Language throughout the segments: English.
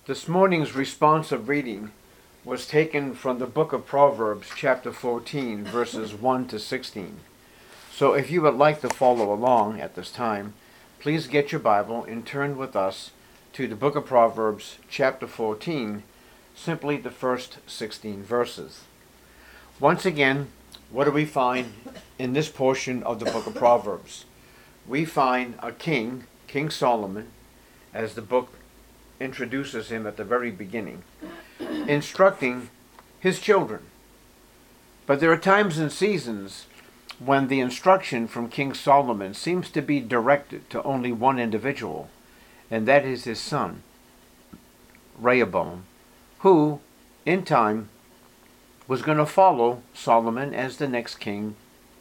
This morning's responsive reading was taken from the book of Proverbs, chapter 14, verses 1 to 16. So if you would like to follow along at this time, please get your Bible and turn with us to the book of Proverbs, chapter 14, simply the first 16 verses. Once again, what do we find in this portion of the book of Proverbs? We find a king, King Solomon, as the book introduces him at the very beginning, instructing his children. But there are times and seasons when the instruction from King Solomon seems to be directed to only one individual, and that is his son, Rehoboam, who, in time, was going to follow Solomon as the next king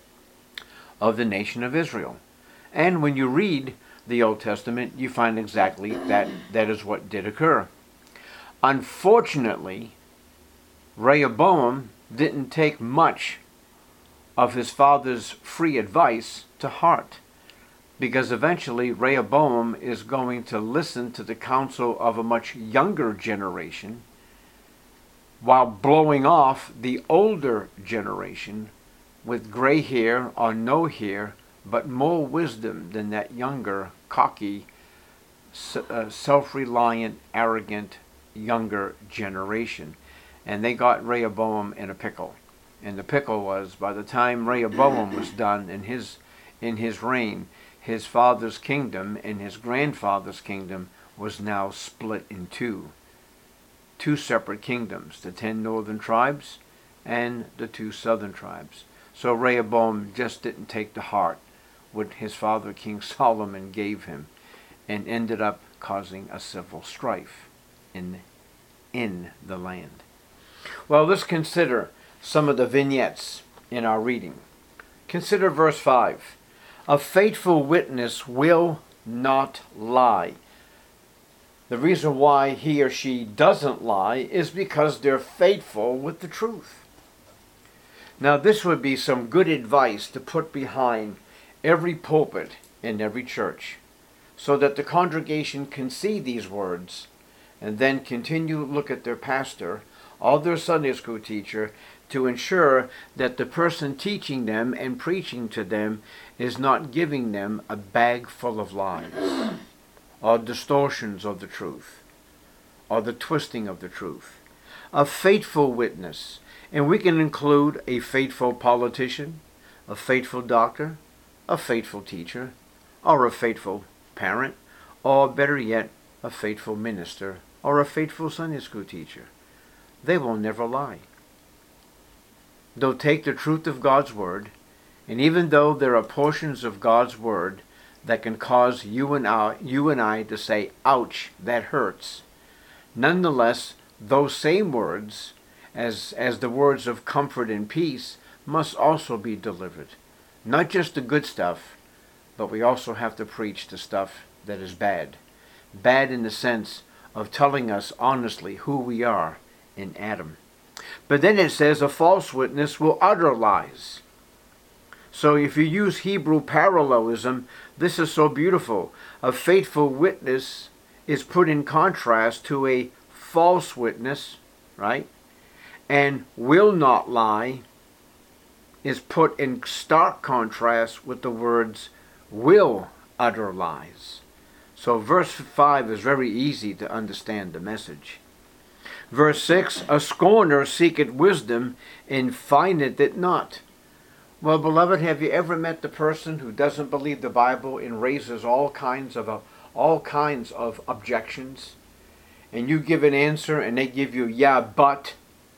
of the nation of Israel. And when you read the Old Testament, you find exactly that is what did occur. Unfortunately, Rehoboam didn't take much of his father's free advice to heart, because eventually Rehoboam is going to listen to the counsel of a much younger generation while blowing off the older generation with gray hair or no hair, but more wisdom than that younger, cocky, self-reliant, arrogant, younger generation. And they got Rehoboam in a pickle. And the pickle was, by the time Rehoboam was done in his reign, his father's kingdom and his grandfather's kingdom was now split in two separate kingdoms, the 10 northern tribes and the 2 southern tribes. So Rehoboam just didn't take to heart what his father King Solomon gave him, and ended up causing a civil strife in the land. Well, let's consider some of the vignettes in our reading. Consider verse 5. A faithful witness will not lie. The reason why he or she doesn't lie is because they're faithful with the truth. Now, this would be some good advice to put behind every pulpit in every church, so that the congregation can see these words and then continue to look at their pastor or their Sunday school teacher to ensure that the person teaching them and preaching to them is not giving them a bag full of lies or distortions of the truth or the twisting of the truth. A faithful witness, and we can include a faithful politician, a faithful doctor, a faithful teacher, or a faithful parent, or better yet, a faithful minister, or a faithful Sunday school teacher. They will never lie. They'll take the truth of God's word, and even though there are portions of God's word that can cause you and I to say, ouch, that hurts, nonetheless, those same words, as the words of comfort and peace, must also be delivered. Not just the good stuff, but we also have to preach the stuff that is bad. Bad in the sense of telling us honestly who we are in Adam. But then it says a false witness will utter lies. So if you use Hebrew parallelism, this is so beautiful. A faithful witness is put in contrast to a false witness, right? And will not lie is put in stark contrast with the words will utter lies. So verse 5 is very easy to understand the message. Verse 6, a scorner seeketh wisdom and findeth it not. Well, beloved, have you ever met the person who doesn't believe the Bible and raises all kinds of objections? And you give an answer and they give you, yeah, but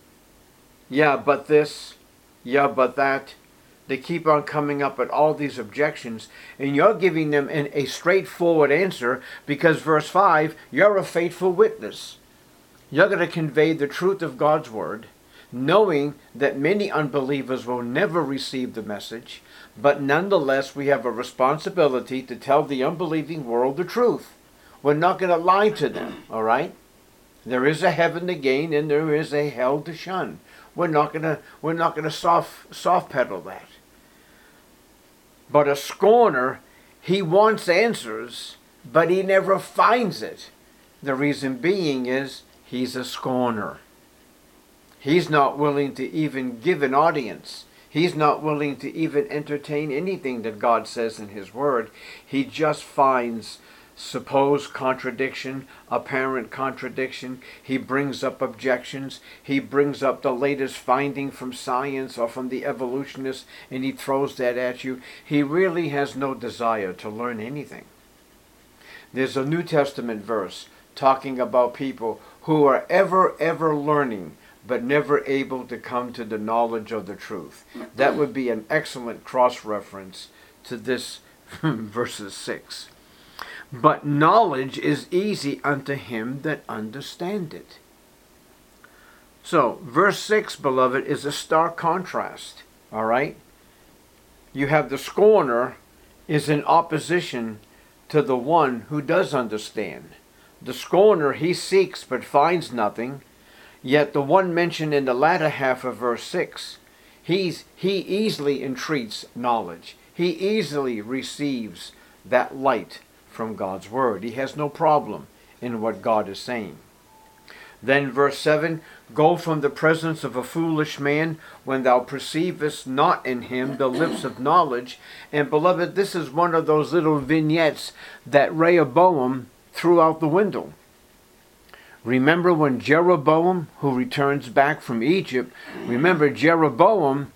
this, yeah, but that. They keep on coming up with all these objections, and you're giving them a straightforward answer because verse 5, you're a faithful witness. You're going to convey the truth of God's word, knowing that many unbelievers will never receive the message, but nonetheless we have a responsibility to tell the unbelieving world the truth. We're not going to lie to them, all right? There is a heaven to gain and there is a hell to shun. We're not gonna soft pedal that. But a scorner, he wants answers, but he never finds it. The reason being is he's a scorner. He's not willing to even give an audience. He's not willing to even entertain anything that God says in his word. He just finds supposed contradiction, apparent contradiction. He brings up objections. He brings up the latest finding from science or from the evolutionists, and he throws that at you. He really has no desire to learn anything. There's a New Testament verse talking about people who are ever learning, but never able to come to the knowledge of the truth. That would be an excellent cross-reference to this verses 6. But knowledge is easy unto him that understandeth. So, verse 6, beloved, is a stark contrast. All right? You have the scorner is in opposition to the one who does understand. The scorner, he seeks but finds nothing. Yet the one mentioned in the latter half of verse 6, he easily entreats knowledge. He easily receives that light from God's word. He has no problem in what God is saying. Then verse 7, go from the presence of a foolish man when thou perceivest not in him the lips of knowledge. And beloved, this is one of those little vignettes that Rehoboam threw out the window. Remember when Jeroboam, who returns back from Egypt, remember Jeroboam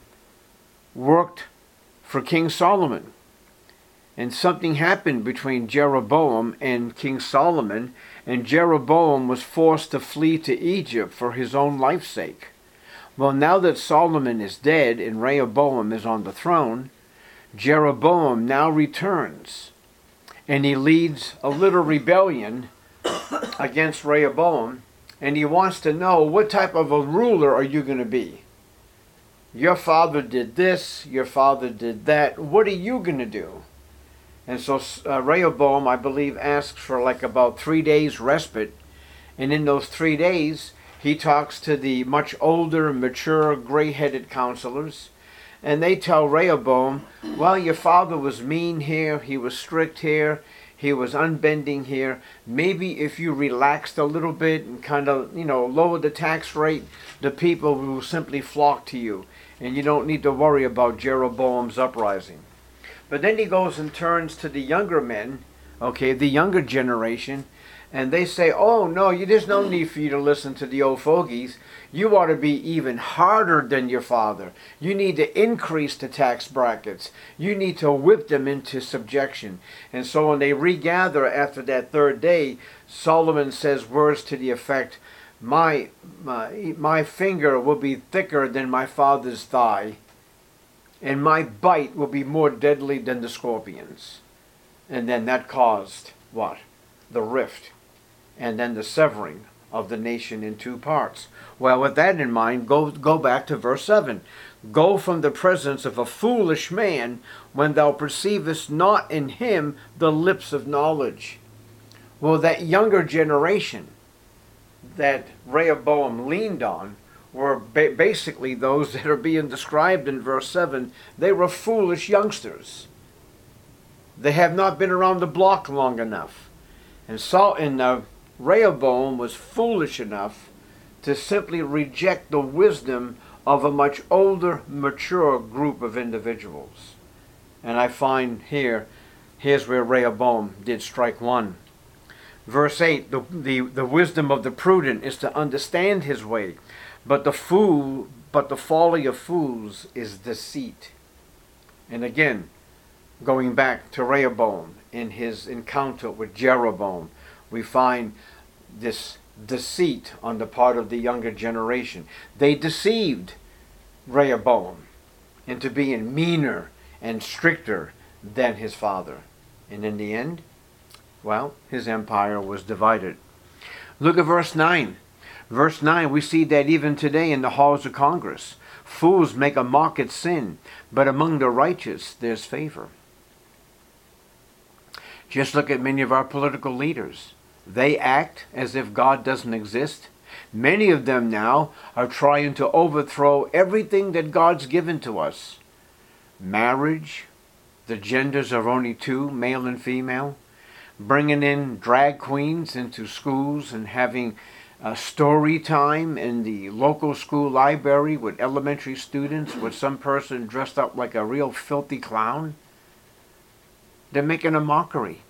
worked for King Solomon. And something happened between Jeroboam and King Solomon, and Jeroboam was forced to flee to Egypt for his own life's sake. Well, now that Solomon is dead and Rehoboam is on the throne, Jeroboam now returns, and he leads a little rebellion against Rehoboam, and he wants to know, what type of a ruler are you going to be? Your father did this, your father did that, what are you going to do? And so Rehoboam, I believe, asks for like about 3 days respite, and in those 3 days, he talks to the much older, mature, gray-headed counselors, and they tell Rehoboam, well, your father was mean here, he was strict here, he was unbending here. Maybe if you relaxed a little bit and kind of, lower the tax rate, the people will simply flock to you. And you don't need to worry about Jeroboam's uprising. But then he goes and turns to the younger men, okay, the younger generation, and they say, oh, no, there's no need for you to listen to the old fogies. You ought to be even harder than your father. You need to increase the tax brackets. You need to whip them into subjection. And so when they regather after that third day, Solomon says words to the effect, my finger will be thicker than my father's thigh, and my bite will be more deadly than the scorpions. And then that caused what? The rift. And then the severing of the nation in two parts. Well, with that in mind, go back to verse 7. Go from the presence of a foolish man when thou perceivest not in him the lips of knowledge. Well, that younger generation that Rehoboam leaned on were basically those that are being described in verse 7. They were foolish youngsters. They have not been around the block long enough. And Rehoboam was foolish enough to simply reject the wisdom of a much older, mature group of individuals. And I find here's where Rehoboam did strike one. Verse 8, the wisdom of the prudent is to understand his way, but the folly of fools is deceit. And again, going back to Rehoboam in his encounter with Jeroboam, we find this deceit on the part of the younger generation. They deceived Rehoboam into being meaner and stricter than his father. And in the end, well, his empire was divided. Look at verse 9. Verse 9, we see that even today in the halls of Congress, fools make a mock at sin, but among the righteous there's favor. Just look at many of our political leaders. They act as if God doesn't exist. Many of them now are trying to overthrow everything that God's given to us. Marriage, the genders are only two, male and female. bringing in drag queens into schools and having story time in the local school library with elementary students with some person dressed up like a real filthy clown. They're making a mockery.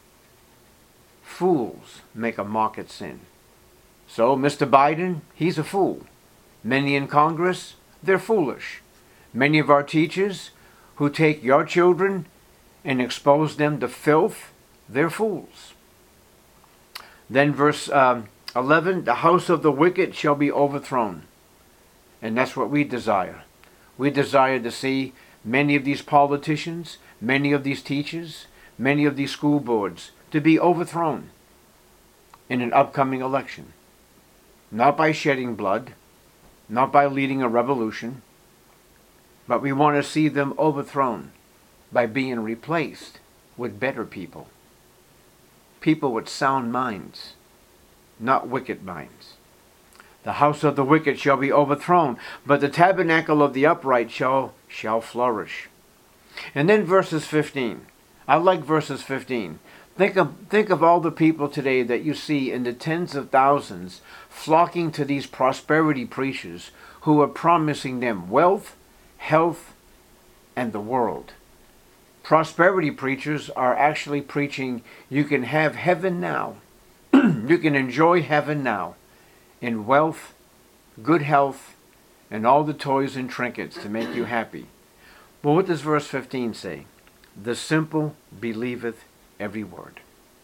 Fools make a mock at sin. So Mr. Biden, he's a fool. Many in Congress, they're foolish. Many of our teachers who take your children and expose them to filth, they're fools. Then verse 11, the house of the wicked shall be overthrown. And that's what we desire. We desire to see many of these politicians, many of these teachers, many of these school boards to be overthrown in an upcoming election. Not by shedding blood, not by leading a revolution, but we want to see them overthrown by being replaced with better people. People with sound minds, not wicked minds. The house of the wicked shall be overthrown, but the tabernacle of the upright shall flourish. And then verses 15. I like verses 15. Think of all the people today that you see in the tens of thousands flocking to these prosperity preachers who are promising them wealth, health, and the world. Prosperity preachers are actually preaching you can have heaven now. You can enjoy heaven now in wealth, good health, and all the toys and trinkets to make you happy. Well, what does verse 15 say? The simple believeth every word.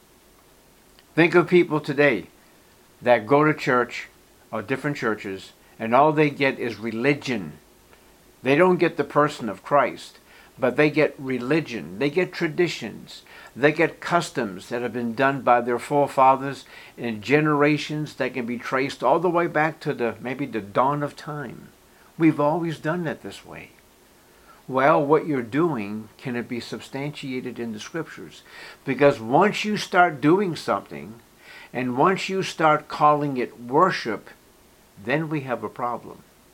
Think of people today that go to church or different churches and all they get is religion. They don't get the person of Christ, but they get religion. They get traditions. They get customs that have been done by their forefathers in generations that can be traced all the way back to maybe the dawn of time. We've always done it this way. Well, what you're doing, can it be substantiated in the scriptures? Because once you start doing something, and once you start calling it worship, then we have a problem.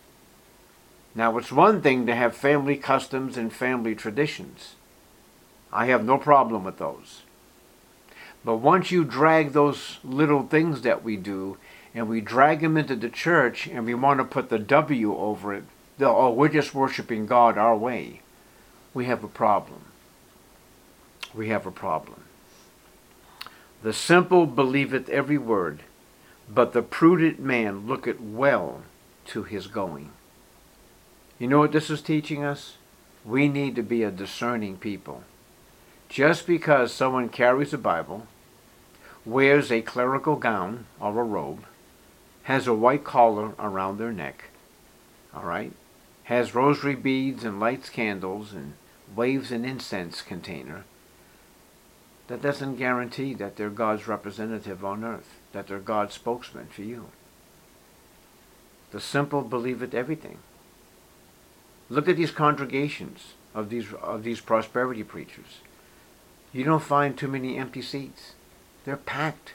Now, it's one thing to have family customs and family traditions. I have no problem with those. But once you drag those little things that we do, and we drag them into the church, and we want to put the W over it, oh, we're just worshiping God our way, we have a problem. We have a problem. The simple believeth every word, but the prudent man looketh well to his going. You know what this is teaching us? We need to be a discerning people. Just because someone carries a Bible, wears a clerical gown or a robe, has a white collar around their neck, all right, has rosary beads and lights candles and waves an incense container, that doesn't guarantee that they're God's representative on earth, that they're God's spokesman for you. The simple believeth everything. Look at these congregations of these prosperity preachers. You don't find too many empty seats. They're packed.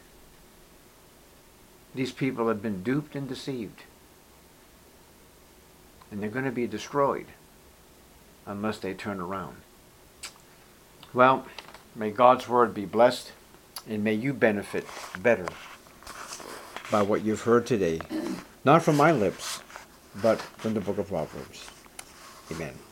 These people have been duped and deceived. And they're going to be destroyed unless they turn around. Well, may God's word be blessed, and may you benefit better by what you've heard today. Not from my lips, but from the book of Proverbs. Amen.